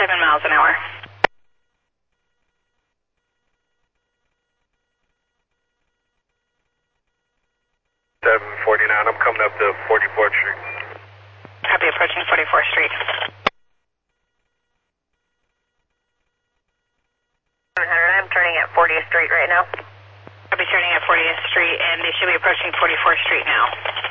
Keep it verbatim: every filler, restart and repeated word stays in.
seven miles an hour. seven forty-nine, I'm coming up to forty-fourth Street. Copy, approaching forty-fourth Street. seven hundred, I'm turning at fortieth Street right now. I'll be turning at fortieth Street, and they should be approaching forty-fourth Street now.